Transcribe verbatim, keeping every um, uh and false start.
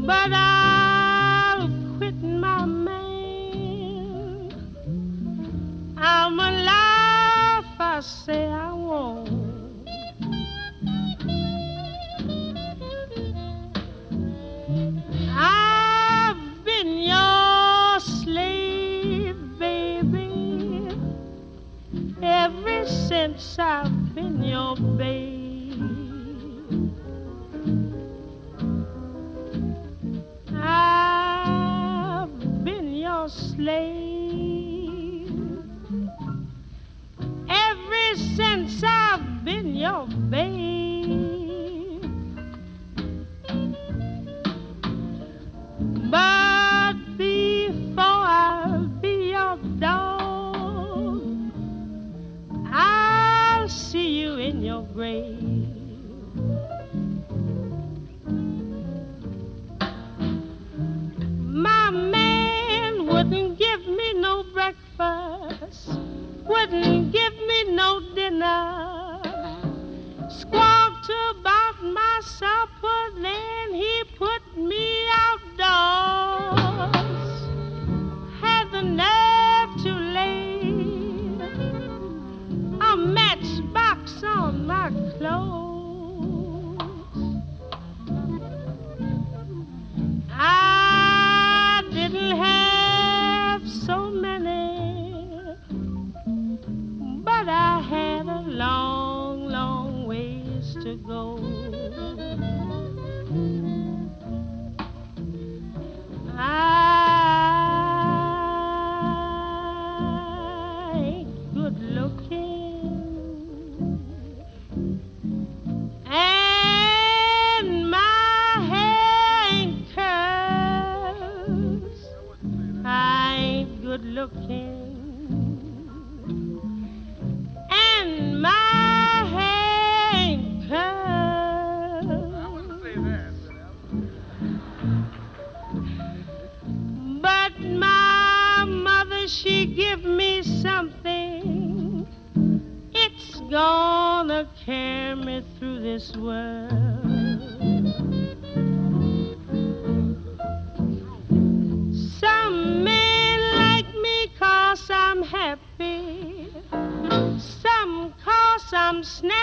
But I'll quit my man. I'm alive, I say I won't. I've been your slave, baby, ever since I've been your babe. I've been your slave ever since I've been your babe. But before I'll be your dog, I'll see you in your grave. My man wouldn't give me no breakfast, wouldn't give me no dinner, squawked about my supper, then he put me outdoors, had the nerve to lay a matchbox on my clothes. I didn't have so many, but I had a long, long ways to go. I ain't good looking, and my hair ain't curls. I ain't good looking, and my hair ain't curls. I wouldn't say that. But my mother, she give me something. It's gonna carry me through this world. Some men like me 'cause I'm happy, some 'cause I'm snappy.